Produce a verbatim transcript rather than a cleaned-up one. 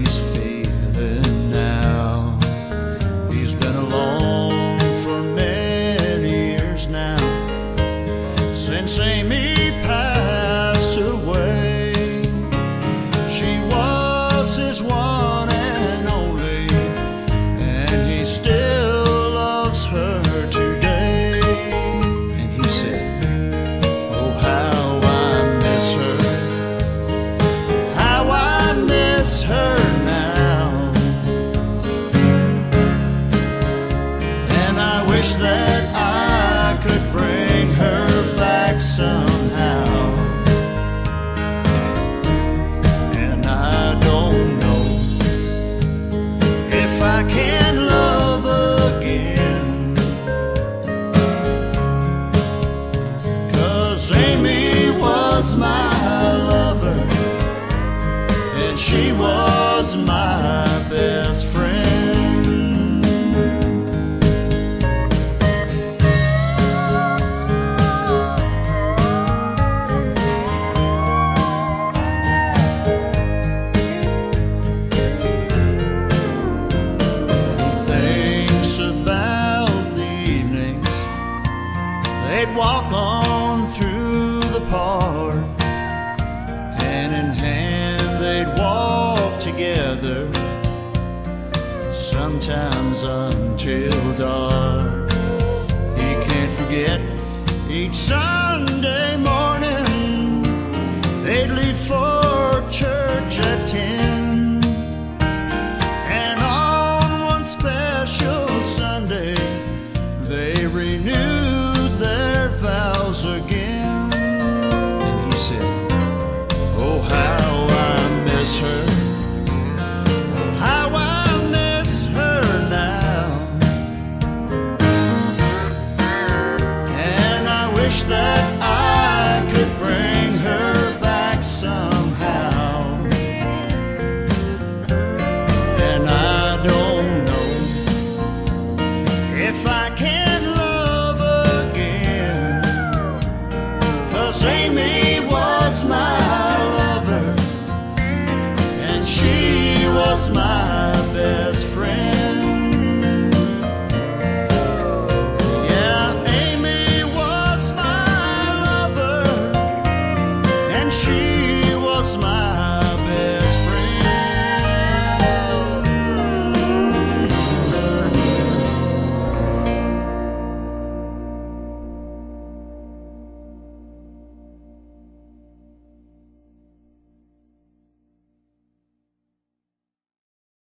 he's feeling now. He's been alone for many years now, since Amy passed away. She was his one and only, and he still loves her today. And he said, oh, how I miss her, how I miss her now. And I wish that I could bring her back somehow. And I don't know if I can love again, 'cause Amy was my lover, and she was my best friend. They'd walk on through the park, hand in hand they'd walk together, sometimes until dark. He can't forget each Sunday morning they'd leave for church at ten, and on one special Sunday they renewed their vows again. And he said, oh, how I miss her, oh, how I miss her now. And I wish that I could bring her back somehow. And I don't know if I can Amy was my lover, and she was my